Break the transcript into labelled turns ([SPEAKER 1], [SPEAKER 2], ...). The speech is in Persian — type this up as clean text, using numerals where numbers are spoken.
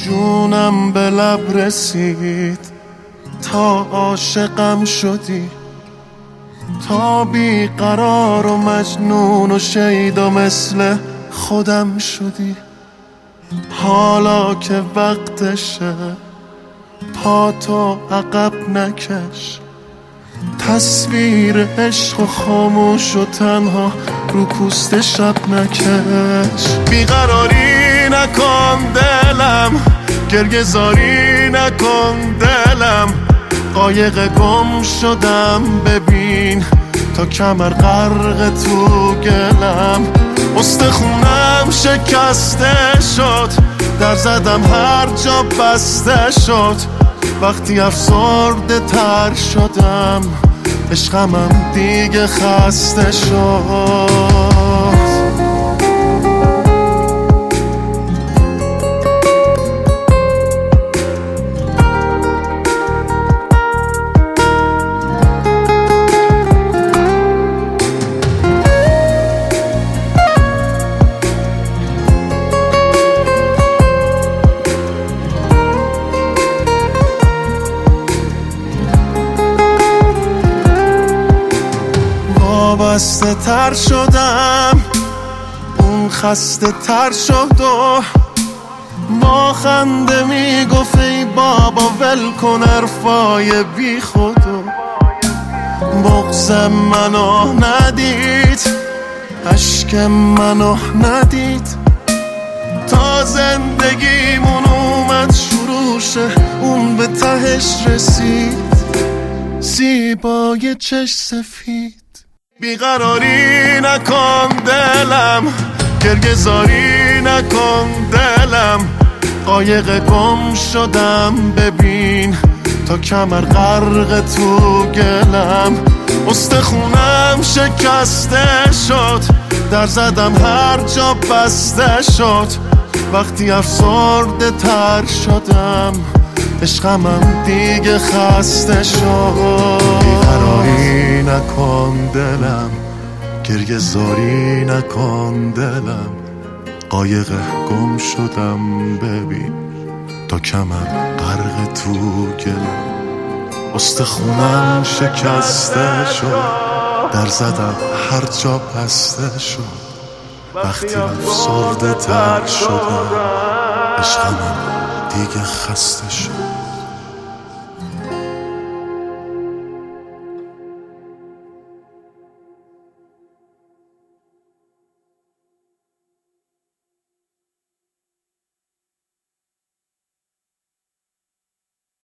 [SPEAKER 1] جونم به لب رسید تا عاشقم شدی، تا بیقرار و مجنون و شیدا مثل خودم شدی. حالا که وقتشه پاتو عقب نکش، تصویر عشق و خاموش و تنها رو پوست شب نکش. بیقراری نکن دلم، گریه زاری نکن دلم، قایق گم شدم ببین تا کمر غرق تو گلم. استخونم شکسته شد، در زدم هر جا بسته شد، وقتی افسرده تر شدم عشقمم دیگه خسته شد. وابسته تر شدم، اون خسته تر شد و با خنده میگفت ای بابا ول کن حرفای بی خودو. بغض منو ندید، اشک منو ندید، تا زندگیمون اومد شروع شه اون به تهش رسید، زیبای چشم سفید. بیقراری نکن دلم، گریه زاری نکن دلم، قایق گم شدم ببین تا کمر غرق تو گلم. استخونم شکسته شد، در زدم هر جا بسته شد، وقتی افسرده تر شدم عشقمم دیگه خسته شد. بیقراری نکن دلم، گریه زاری نکن دلم، قایق گم شدم ببین تا کمر غرق تو گلم. استخونم شکسته شد، در زدم هر جا بسته شد، وقتی افسرده تر شدم عشقمم دیگه خسته شد.